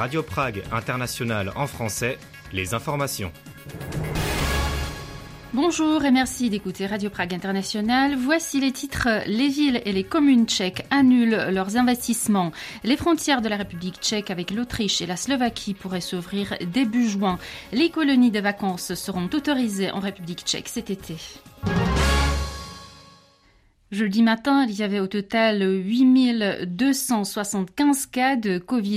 Radio Prague International en français, les informations. Bonjour et merci d'écouter Radio Prague International. Voici les titres. Les villes et les communes tchèques annulent leurs investissements. Les frontières de la République tchèque avec l'Autriche et la Slovaquie pourraient s'ouvrir début juin. Les colonies de vacances seront autorisées en République tchèque cet été. Jeudi matin, il y avait au total 8275 cas de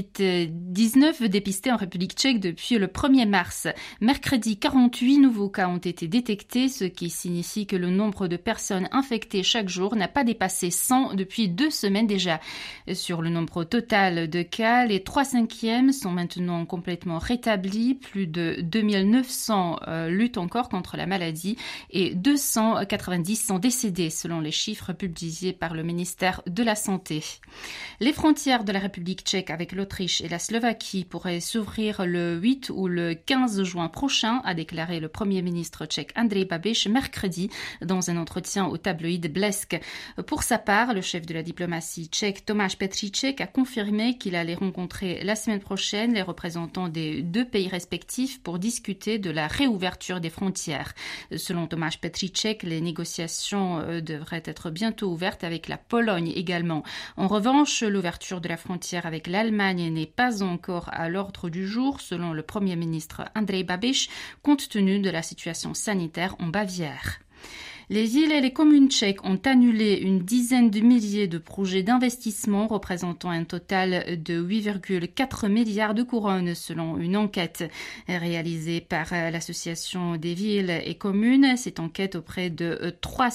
Covid-19 dépistés en République tchèque depuis le 1er mars. Mercredi, 48 nouveaux cas ont été détectés, ce qui signifie que le nombre de personnes infectées chaque jour n'a pas dépassé 100 depuis 2 semaines déjà. Sur le nombre total de cas, les 3/5 sont maintenant complètement rétablis. Plus de 2900 luttent encore contre la maladie et 290 sont décédés selon les chiffres publié par le ministère de la Santé. Les frontières de la République tchèque avec l'Autriche et la Slovaquie pourraient s'ouvrir le 8 ou le 15 juin prochain, a déclaré le Premier ministre tchèque Andrej Babiš mercredi dans un entretien au tabloïd Blesk. Pour sa part, le chef de la diplomatie tchèque Tomáš Petříček a confirmé qu'il allait rencontrer la semaine prochaine les représentants des 2 pays respectifs pour discuter de la réouverture des frontières. Selon Tomáš Petříček, les négociations devraient être bientôt ouverte avec la Pologne également. En revanche, l'ouverture de la frontière avec l'Allemagne n'est pas encore à l'ordre du jour, selon le Premier ministre Andrej Babiš, compte tenu de la situation sanitaire en Bavière. Les villes et les communes tchèques ont annulé une dizaine de milliers de projets d'investissement représentant un total de 8,4 milliards de couronnes selon une enquête réalisée par l'Association des villes et communes. Cette enquête auprès de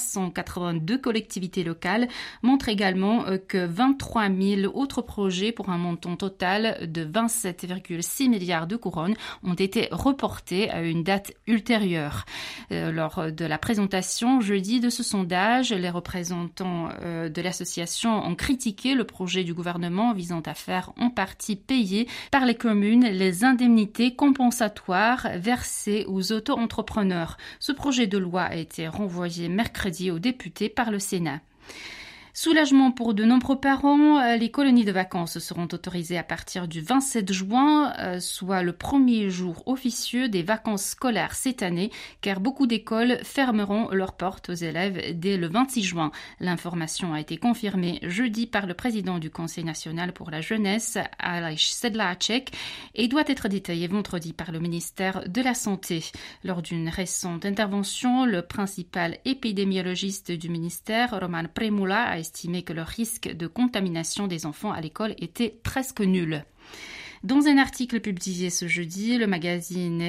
382 collectivités locales montre également que 23 000 autres projets pour un montant total de 27,6 milliards de couronnes ont été reportés à une date ultérieure. Lors de la présentation jeudi de ce sondage, les représentants de l'association ont critiqué le projet du gouvernement visant à faire en partie payer par les communes les indemnités compensatoires versées aux auto-entrepreneurs. Ce projet de loi a été renvoyé mercredi aux députés par le Sénat. Soulagement pour de nombreux parents, les colonies de vacances seront autorisées à partir du 27 juin, soit le premier jour officieux des vacances scolaires cette année, car beaucoup d'écoles fermeront leurs portes aux élèves dès le 26 juin. L'information a été confirmée jeudi par le président du Conseil national pour la jeunesse, Aleš Sedláček, et doit être détaillée vendredi par le ministère de la Santé. Lors d'une récente intervention, le principal épidémiologiste du ministère, Roman Primula, a estimé que le risque de contamination des enfants à l'école était presque nul. Dans un article publié ce jeudi, le magazine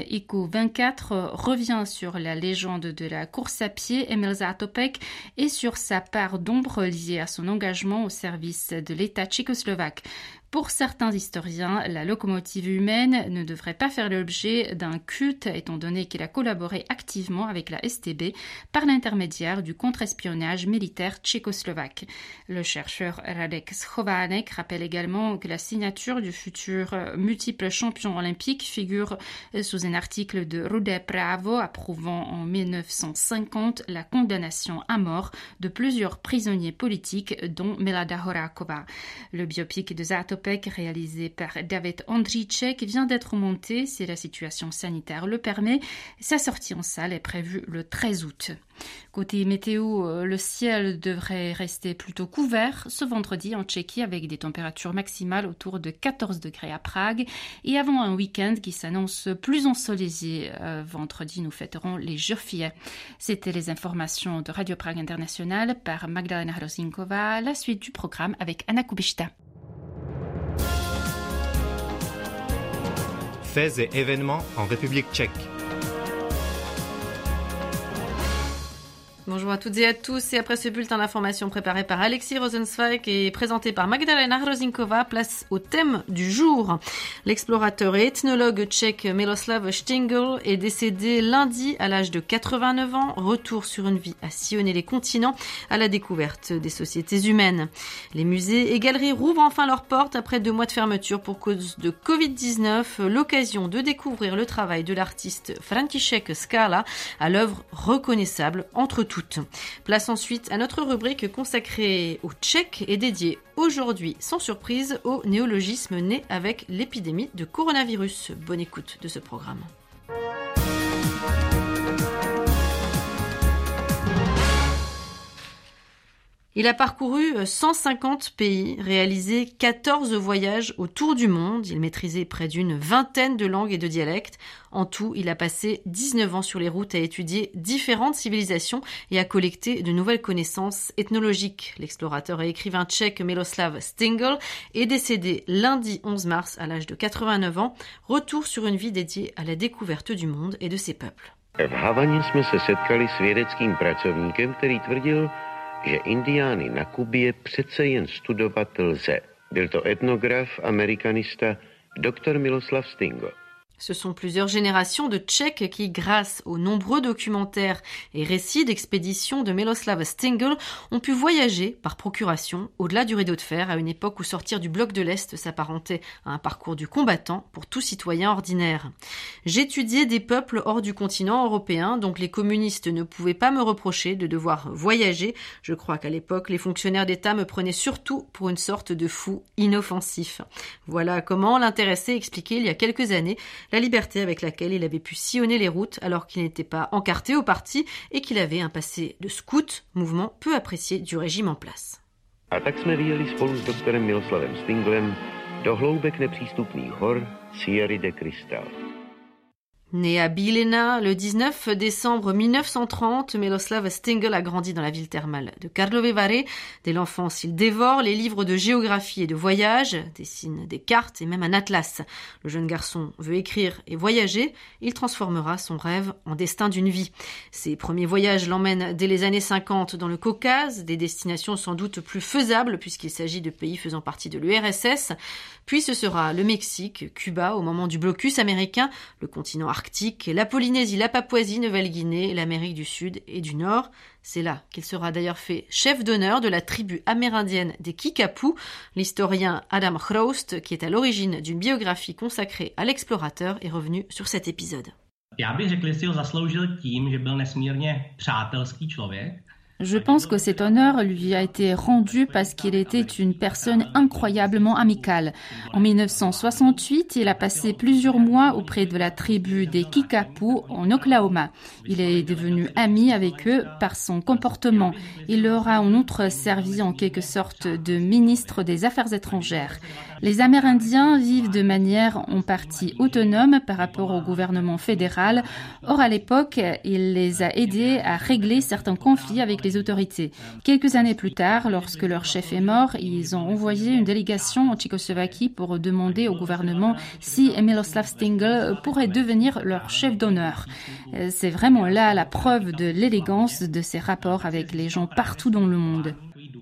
Eco24 revient sur la légende de la course à pied Emil Zátopek et sur sa part d'ombre liée à son engagement au service de l'État tchécoslovaque. Pour certains historiens, la locomotive humaine ne devrait pas faire l'objet d'un culte étant donné qu'il a collaboré activement avec la STB par l'intermédiaire du contre-espionnage militaire tchécoslovaque. Le chercheur Radek Schovanec rappelle également que la signature du futur multiple champion olympique figure sous un article de Rudé Právo approuvant en 1950 la condamnation à mort de plusieurs prisonniers politiques dont Milada Horáková. Le biopic de Zátopek réalisé par David Ondříček vient d'être monté si la situation sanitaire le permet. Sa sortie en salle est prévue le 13 août. Côté météo, le ciel devrait rester plutôt couvert ce vendredi en Tchéquie avec des températures maximales autour de 14 degrés à Prague et avant un week-end qui s'annonce plus ensoleillé. Vendredi, nous fêterons les Jours-Fiers. C'était les informations de Radio Prague International par Magdalena Hrozinková. La suite du programme avec Anna Kubišta. Faits et événements en République tchèque. Bonjour à toutes et à tous, et après ce bulletin d'information préparé par Alexis Rosenzweig et présenté par Magdalena Hrozinková, place au thème du jour. L'explorateur et ethnologue tchèque Miloslav Štingl est décédé lundi à l'âge de 89 ans, retour sur une vie à sillonner les continents à la découverte des sociétés humaines. Les musées et galeries rouvrent enfin leurs portes après 2 mois de fermeture pour cause de Covid-19, l'occasion de découvrir le travail de l'artiste František Skala à l'œuvre reconnaissable entre toutes. Place ensuite à notre rubrique consacrée aux Tchèques et dédiée aujourd'hui, sans surprise, au néologisme né avec l'épidémie de coronavirus. Bonne écoute de ce programme. Il a parcouru 150 pays, réalisé 14 voyages autour du monde. Il maîtrisait près d'une vingtaine de langues et de dialectes. En tout, il a passé 19 ans sur les routes à étudier différentes civilisations et à collecter de nouvelles connaissances ethnologiques. L'explorateur et écrivain tchèque Miloslav Stingl est décédé lundi 11 mars à l'âge de 89 ans. Retour sur une vie dédiée à la découverte du monde et de ses peuples. V Havaně jsme se setkali s vědeckým pracovníkem, který tvrdil, že Indiány na Kubě přece jen studovat lze. Byl to etnograf, amerikanista, Dr. Miloslav Stingl. Ce sont plusieurs générations de Tchèques qui, grâce aux nombreux documentaires et récits d'expéditions de Miloslav Stingl, ont pu voyager par procuration au-delà du rideau de fer à une époque où sortir du bloc de l'Est s'apparentait à un parcours du combattant pour tout citoyen ordinaire. J'étudiais des peuples hors du continent européen, donc les communistes ne pouvaient pas me reprocher de devoir voyager. Je crois qu'à l'époque, les fonctionnaires d'État me prenaient surtout pour une sorte de fou inoffensif. Voilà comment l'intéressé expliquait il y a quelques années la liberté avec laquelle il avait pu sillonner les routes alors qu'il n'était pas encarté au parti et qu'il avait un passé de scout, mouvement peu apprécié du régime en place. A tak jsme vyjeli spolu s doktorem Miloslavem Stinglem do hloubek nepřístupných hor Sierry de Cristal. Né à Bilena le 19 décembre 1930, Miloslav Stingl a grandi dans la ville thermale de Karlovy Vary. Dès l'enfance, il dévore les livres de géographie et de voyage, dessine des cartes et même un atlas. Le jeune garçon veut écrire et voyager. Il transformera son rêve en destin d'une vie. Ses premiers voyages l'emmènent dès les années 50 dans le Caucase, des destinations sans doute plus faisables puisqu'il s'agit de pays faisant partie de l'URSS. Puis ce sera le Mexique, Cuba au moment du blocus américain, le continent arctique, la Polynésie, la Papouasie-Nouvelle-Guinée, l'Amérique du Sud et du Nord. C'est là qu'il sera d'ailleurs fait chef d'honneur de la tribu amérindienne des Kickapoo. L'historien Adam Hroust, qui est à l'origine d'une biographie consacrée à l'explorateur, est revenu sur cet épisode. Já bych řekl, že si ho zasloužil tím, že byl nesmírně přátelský člověk. Je pense que cet honneur lui a été rendu parce qu'il était une personne incroyablement amicale. En 1968, il a passé plusieurs mois auprès de la tribu des Kickapoo en Oklahoma. Il est devenu ami avec eux par son comportement. Il leur a en outre servi en quelque sorte de ministre des Affaires étrangères. Les Amérindiens vivent de manière en partie autonome par rapport au gouvernement fédéral. Or, à l'époque, il les a aidés à régler certains conflits avec les autorités. Quelques années plus tard, lorsque leur chef est mort, ils ont envoyé une délégation en Tchécoslovaquie pour demander au gouvernement si Miloslav Stingl pourrait devenir leur chef d'honneur. C'est vraiment là la preuve de l'élégance de ses rapports avec les gens partout dans le monde.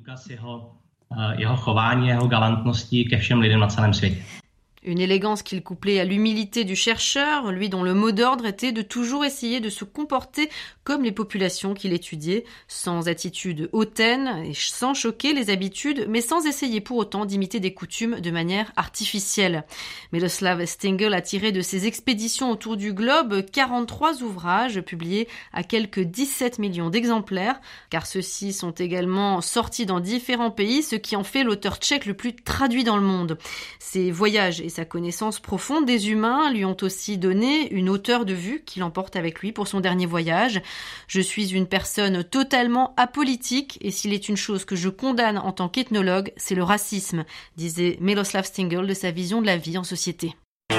Jeho chování, jeho galantnosti ke všem lidem na celém světě. Une élégance qu'il couplait à l'humilité du chercheur, lui dont le mot d'ordre était de toujours essayer de se comporter comme les populations qu'il étudiait, sans attitude hautaine et sans choquer les habitudes, mais sans essayer pour autant d'imiter des coutumes de manière artificielle. Miloslav Stingl a tiré de ses expéditions autour du globe 43 ouvrages publiés à quelques 17 millions d'exemplaires, car ceux-ci sont également sortis dans différents pays, ce qui en fait l'auteur tchèque le plus traduit dans le monde. Ses voyages et sa connaissance profonde des humains lui ont aussi donné une hauteur de vue qu'il emporte avec lui pour son dernier voyage. Je suis une personne totalement apolitique et s'il est une chose que je condamne en tant qu'ethnologue, c'est le racisme, disait Miloslav Stingl de sa vision de la vie en société.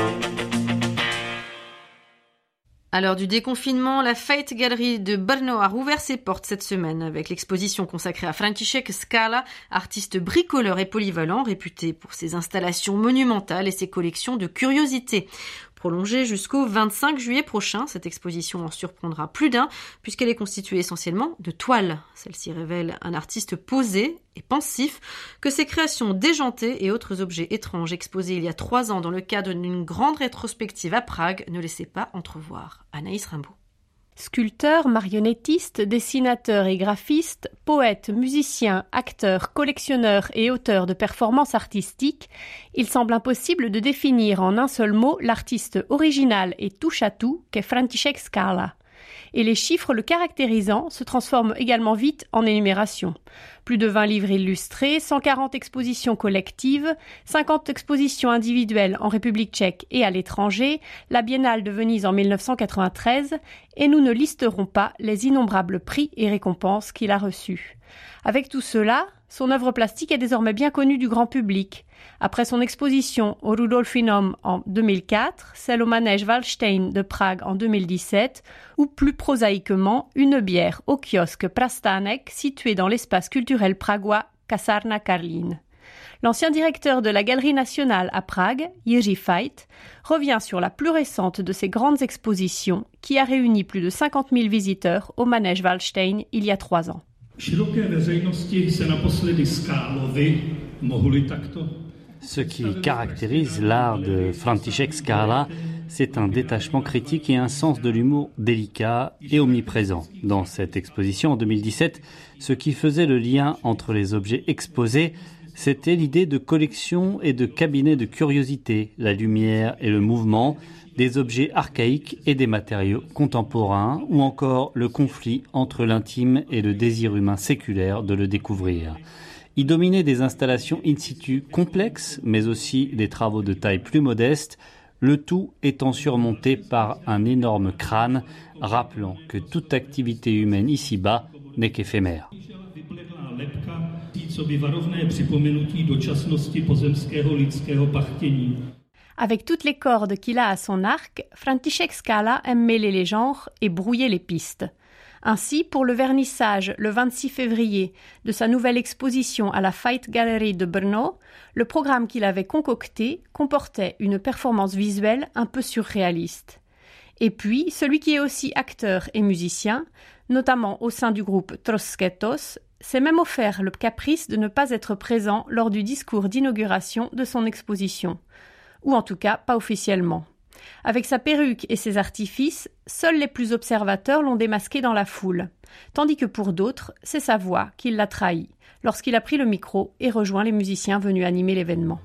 À l'heure du déconfinement, la Fate Gallery de Brno a rouvert ses portes cette semaine avec l'exposition consacrée à František Skala, artiste bricoleur et polyvalent, réputé pour ses installations monumentales et ses collections de curiosités. Prolongée jusqu'au 25 juillet prochain, cette exposition en surprendra plus d'un puisqu'elle est constituée essentiellement de toiles. Celle-ci révèle un artiste posé et pensif que ses créations déjantées et autres objets étranges exposés il y a 3 ans dans le cadre d'une grande rétrospective à Prague ne laissaient pas entrevoir. Anaïs Rimbaud. Sculpteur, marionnettiste, dessinateur et graphiste, poète, musicien, acteur, collectionneur et auteur de performances artistiques, il semble impossible de définir en un seul mot l'artiste original et touche-à-tout qu'est František Skala. Et les chiffres le caractérisant se transforment également vite en énumération. Plus de 20 livres illustrés, 140 expositions collectives, 50 expositions individuelles en République tchèque et à l'étranger, la Biennale de Venise en 1993, et nous ne listerons pas les innombrables prix et récompenses qu'il a reçus. Avec tout cela, son œuvre plastique est désormais bien connue du grand public. Après son exposition au Rudolfinum en 2004, celle au manège Wallstein de Prague en 2017, ou plus prosaïquement, une bière au kiosque Prastanek situé dans l'espace culturel pragois Kasárna Karlín. L'ancien directeur de la Galerie nationale à Prague, Jiří Fajt, revient sur la plus récente de ces grandes expositions qui a réuni plus de 50 000 visiteurs au manège Wallstein il y a 3 ans. Ce qui caractérise l'art de František Skála, c'est un détachement critique et un sens de l'humour délicat et omniprésent. Dans cette exposition en 2017, ce qui faisait le lien entre les objets exposés, c'était l'idée de collection et de cabinet de curiosité, la lumière et le mouvement, des objets archaïques et des matériaux contemporains, ou encore le conflit entre l'intime et le désir humain séculaire de le découvrir. Y dominaient des installations in situ complexes, mais aussi des travaux de taille plus modeste, le tout étant surmonté par un énorme crâne, rappelant que toute activité humaine ici-bas n'est qu'éphémère. Avec toutes les cordes qu'il a à son arc, František Skála aime mêler les genres et brouiller les pistes. Ainsi, pour le vernissage le 26 février de sa nouvelle exposition à la Fight Gallery de Brno, le programme qu'il avait concocté comportait une performance visuelle un peu surréaliste. Et puis, celui qui est aussi acteur et musicien, notamment au sein du groupe Trosketos, s'est même offert le caprice de ne pas être présent lors du discours d'inauguration de son exposition. Ou en tout cas pas officiellement. Avec sa perruque et ses artifices, seuls les plus observateurs l'ont démasqué dans la foule, tandis que pour d'autres, c'est sa voix qui l'a trahi, lorsqu'il a pris le micro et rejoint les musiciens venus animer l'événement.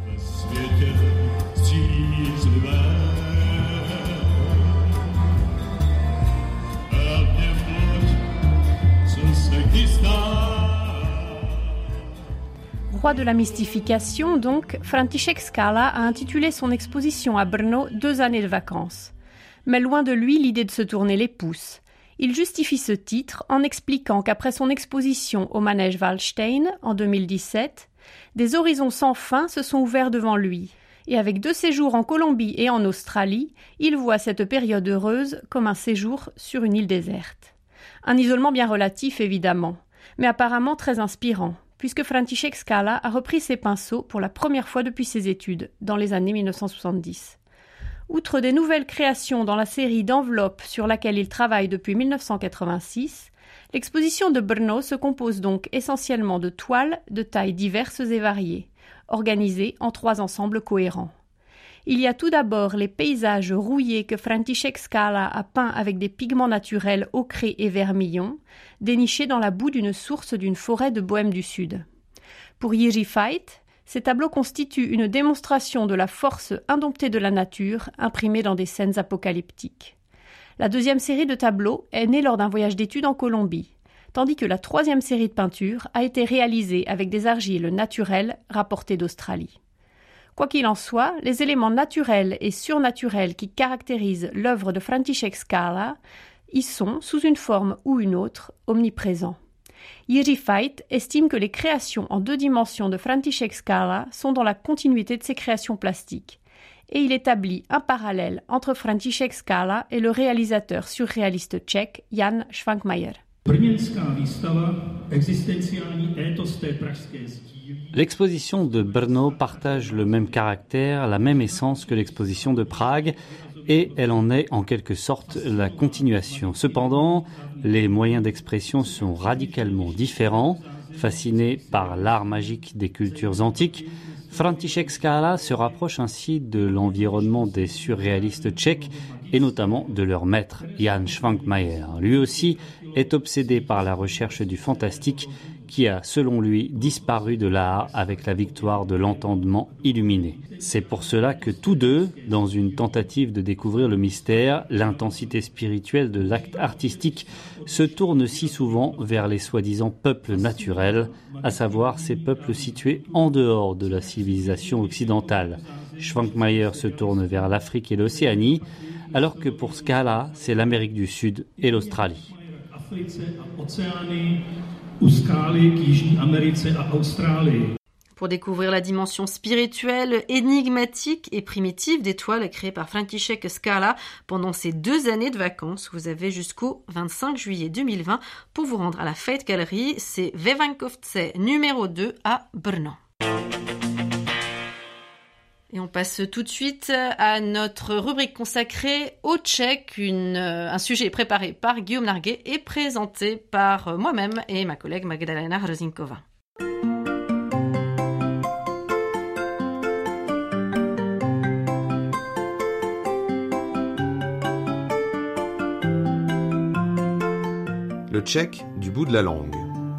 Roi de la mystification, donc, František Skála a intitulé son exposition à Brno 2 années de vacances. Mais loin de lui l'idée de se tourner les pouces. Il justifie ce titre en expliquant qu'après son exposition au manège Wallstein en 2017, des horizons sans fin se sont ouverts devant lui. Et avec 2 séjours en Colombie et en Australie, il voit cette période heureuse comme un séjour sur une île déserte. Un isolement bien relatif, évidemment, mais apparemment très inspirant, puisque František Skála a repris ses pinceaux pour la première fois depuis ses études, dans les années 1970. Outre des nouvelles créations dans la série d'enveloppes sur laquelle il travaille depuis 1986, l'exposition de Brno se compose donc essentiellement de toiles de tailles diverses et variées, organisées en 3 ensembles cohérents. Il y a tout d'abord les paysages rouillés que František Skála a peints avec des pigments naturels ocrés et vermillons, dénichés dans la boue d'une source d'une forêt de Bohême du Sud. Pour Jiří Fajt, ces tableaux constituent une démonstration de la force indomptée de la nature imprimée dans des scènes apocalyptiques. La 2e série de tableaux est née lors d'un voyage d'études en Colombie, tandis que la 3e série de peintures a été réalisée avec des argiles naturelles rapportées d'Australie. Quoi qu'il en soit, les éléments naturels et surnaturels qui caractérisent l'œuvre de František Skála y sont, sous une forme ou une autre, omniprésents. Jiří Fajt estime que les créations en 2 dimensions de František Skála sont dans la continuité de ses créations plastiques, et il établit un parallèle entre František Skála et le réalisateur surréaliste tchèque Jan Švankmajer. L'exposition de Brno partage le même caractère, la même essence que l'exposition de Prague, et elle en est en quelque sorte la continuation. Cependant, les moyens d'expression sont radicalement différents. Fasciné par l'art magique des cultures antiques, František Skála se rapproche ainsi de l'environnement des surréalistes tchèques et notamment de leur maître, Jan Švankmajer. Lui aussi est obsédé par la recherche du fantastique qui a, selon lui, disparu de l'art avec la victoire de l'entendement illuminé. C'est pour cela que tous deux, dans une tentative de découvrir le mystère, l'intensité spirituelle de l'acte artistique, se tournent si souvent vers les soi-disant peuples naturels, à savoir ces peuples situés en dehors de la civilisation occidentale. Schwankmajer se tourne vers l'Afrique et l'Océanie, alors que pour Scala, c'est l'Amérique du Sud et l'Australie. Pour découvrir la dimension spirituelle, énigmatique et primitive des toiles créées par František Skala pendant ces 2 années de vacances, vous avez jusqu'au 25 juillet 2020 pour vous rendre à la Fate Gallery, c'est Vevankovce numéro 2 à Brno. Et on passe tout de suite à notre rubrique consacrée au Tchèque, un sujet préparé par Guillaume Narguet et présenté par moi-même et ma collègue Magdalena Hrozinkova. Le tchèque du bout de la langue.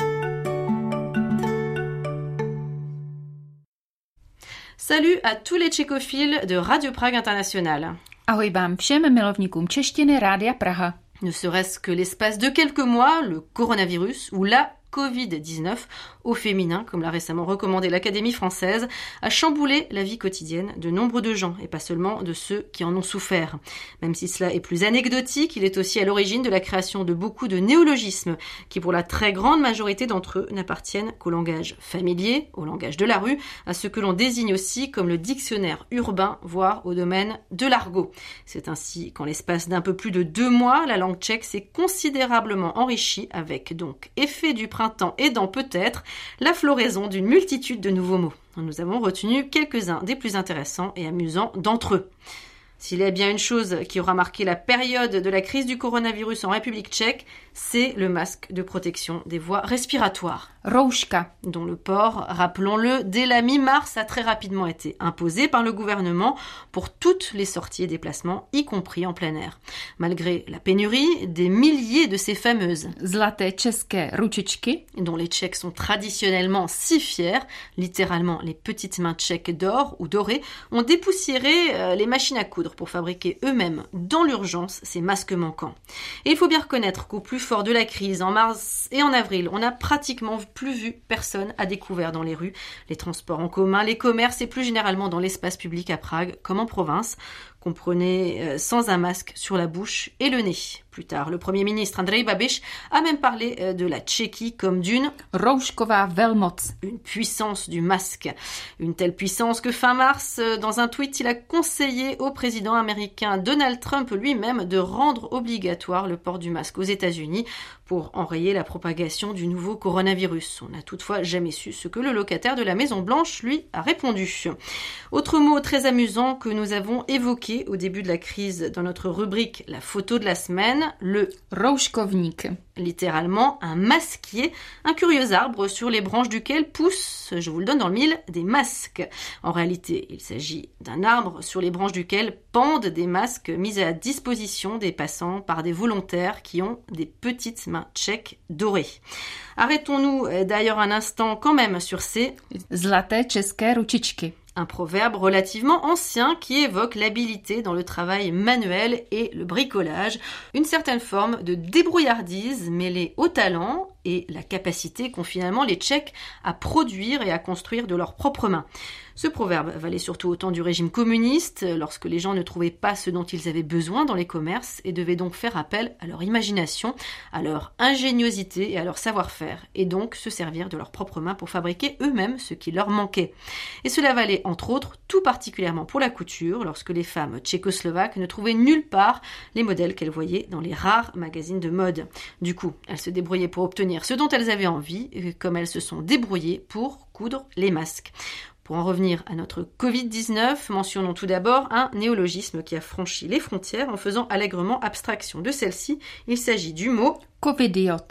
Salut à tous les tchécophiles de Radio Prague International. Ahoj vám všem milovníkům češtiny Rádia Praha. Ne serait-ce que l'espace de quelques mois, le coronavirus ou la Covid-19, au féminin, comme l'a récemment recommandé l'Académie française, a chamboulé la vie quotidienne de nombre de gens, et pas seulement de ceux qui en ont souffert. Même si cela est plus anecdotique, il est aussi à l'origine de la création de beaucoup de néologismes, qui pour la très grande majorité d'entre eux n'appartiennent qu'au langage familier, au langage de la rue, à ce que l'on désigne aussi comme le dictionnaire urbain, voire au domaine de l'argot. C'est ainsi qu'en l'espace d'un peu plus de 2 mois, la langue tchèque s'est considérablement enrichie, avec donc effet du printemps aidant peut-être la floraison d'une multitude de nouveaux mots. Nous avons retenu quelques-uns des plus intéressants et amusants d'entre eux. S'il y a bien une chose qui aura marqué la période de la crise du coronavirus en République tchèque, c'est le masque de protection des voies respiratoires. Rouška, dont le port, rappelons-le, dès la mi-mars a très rapidement été imposé par le gouvernement pour toutes les sorties et déplacements, y compris en plein air. Malgré la pénurie, des milliers de ces fameuses zlaté české ručičky, dont les Tchèques sont traditionnellement si fiers, littéralement les petites mains tchèques d'or ou dorées, ont dépoussiéré les machines à coudre pour fabriquer eux-mêmes, dans l'urgence, ces masques manquants. Et il faut bien reconnaître qu'au plus fort de la crise, en mars et en avril, on n'a pratiquement plus vu personne à découvert dans les rues, les transports en commun, les commerces et plus généralement dans l'espace public à Prague, comme en province. Comprenez sans un masque sur la bouche et le nez. Plus tard, le Premier ministre Andrej Babiš a même parlé de la Tchéquie comme d'une roušková velmoc, une puissance du masque. Une telle puissance que fin mars, dans un tweet, il a conseillé au président américain Donald Trump lui-même de rendre obligatoire le port du masque aux États-Unis pour enrayer la propagation du nouveau coronavirus. On n'a toutefois jamais su ce que le locataire de la Maison-Blanche lui a répondu. Autre mot très amusant que nous avons évoqué au début de la crise dans notre rubrique La photo de la semaine, le rouškovník. Littéralement un masquier, un curieux arbre sur les branches duquel poussent, je vous le donne dans le mille, des masques. En réalité, il s'agit d'un arbre sur les branches duquel pendent des masques mis à disposition des passants par des volontaires qui ont des petites mains tchèques dorées. Arrêtons-nous d'ailleurs un instant quand même sur ces zlaté české ručičky. Un proverbe relativement ancien qui évoque l'habileté dans le travail manuel et le bricolage, une certaine forme de débrouillardise mêlée au talent et la capacité qu'ont finalement les Tchèques à produire et à construire de leurs propres mains. Ce proverbe valait surtout au temps du régime communiste, lorsque les gens ne trouvaient pas ce dont ils avaient besoin dans les commerces et devaient donc faire appel à leur imagination, à leur ingéniosité et à leur savoir-faire, et donc se servir de leurs propres mains pour fabriquer eux-mêmes ce qui leur manquait. Et cela valait entre autres tout particulièrement pour la couture, lorsque les femmes tchécoslovaques ne trouvaient nulle part les modèles qu'elles voyaient dans les rares magazines de mode. Du coup, elles se débrouillaient pour obtenir ce dont elles avaient envie, comme elles se sont débrouillées pour coudre les masques. Pour en revenir à notre Covid-19, mentionnons tout d'abord un néologisme qui a franchi les frontières en faisant allègrement abstraction de celle-ci. Il s'agit du mot covidiot.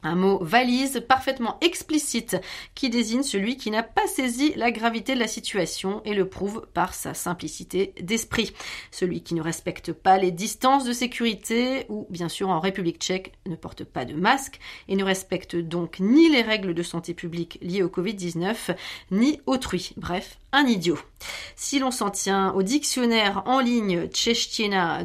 Un mot valise parfaitement explicite qui désigne celui qui n'a pas saisi la gravité de la situation et le prouve par sa simplicité d'esprit. Celui qui ne respecte pas les distances de sécurité ou bien sûr en République tchèque ne porte pas de masque et ne respecte donc ni les règles de santé publique liées au Covid-19 ni autrui. Bref, un idiot. Si l'on s'en tient au dictionnaire en ligne Tchèchtina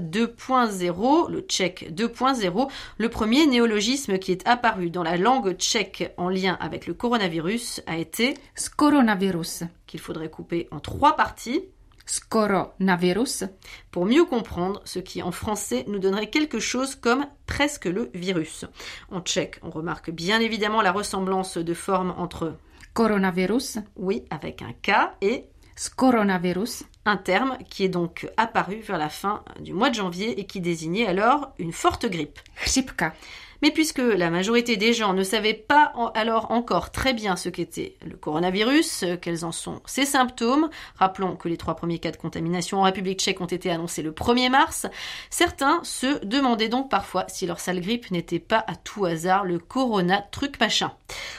2.0, le tchèque 2.0, le premier néologisme qui est apparu dans la langue tchèque en lien avec le coronavirus a été Skoronavirus. Qu'il faudrait couper en 3 parties. Skoronavirus. Pour mieux comprendre ce qui en français nous donnerait quelque chose comme presque le virus. En tchèque, on remarque bien évidemment la ressemblance de forme entre coronavirus, oui, avec un K, et skoronavirus, un terme qui est donc apparu vers la fin du mois de janvier et qui désignait alors une forte grippe. chřipka. Mais puisque la majorité des gens ne savaient pas alors encore très bien ce qu'était le coronavirus, quels en sont ses symptômes, rappelons que les 3 premiers cas de contamination en République tchèque ont été annoncés le 1er mars, certains se demandaient donc parfois si leur sale grippe n'était pas à tout hasard le corona truc machin.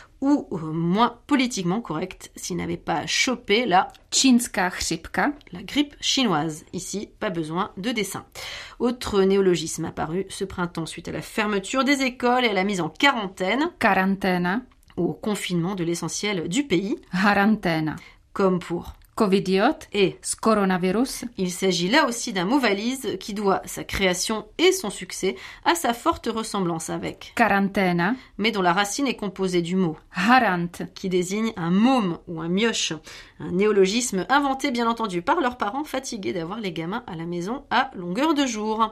Ou moins politiquement correct, s'il n'avait pas chopé la čínská chřipka, la grippe chinoise. Ici, pas besoin de dessin. Autre néologisme apparu ce printemps suite à la fermeture des écoles et à la mise en quarantaine, karanténa, ou au confinement de l'essentiel du pays, haranténa, comme pour covidiot et skoronavirus. Il s'agit là aussi d'un mot valise qui doit sa création et son succès à sa forte ressemblance avec Quaranténa, mais dont la racine est composée du mot harant, qui désigne un môme ou un mioche, un néologisme inventé bien entendu par leurs parents fatigués d'avoir les gamins à la maison à longueur de jour.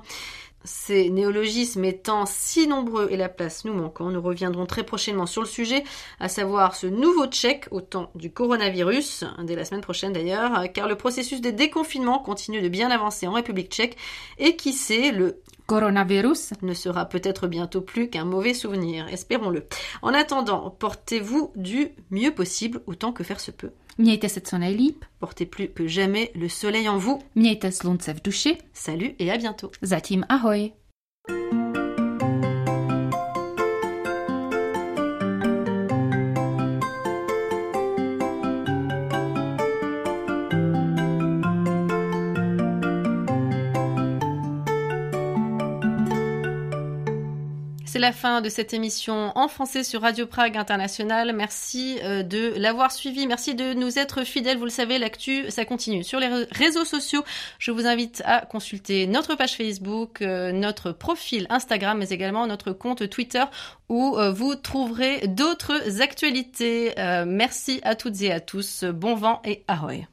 Ces néologismes étant si nombreux et la place nous manquant, nous reviendrons très prochainement sur le sujet, à savoir ce nouveau tchèque au temps du coronavirus, dès la semaine prochaine d'ailleurs, car le processus de déconfinement continue de bien avancer en République tchèque et qui sait, le coronavirus ne sera peut-être bientôt plus qu'un mauvais souvenir, espérons-le. En attendant, portez-vous du mieux possible autant que faire se peut. Mějte se co nejlíp. Portez plus que jamais le soleil en vous. Mějte slunce v duši. Salut et à bientôt. Zatím ahoj. C'est la fin de cette émission en français sur Radio Prague International. Merci de l'avoir suivi. Merci de nous être fidèles. Vous le savez, l'actu, ça continue. Sur les réseaux sociaux, je vous invite à consulter notre page Facebook, notre profil Instagram, mais également notre compte Twitter où vous trouverez d'autres actualités. Merci à toutes et à tous. Bon vent et ahoy.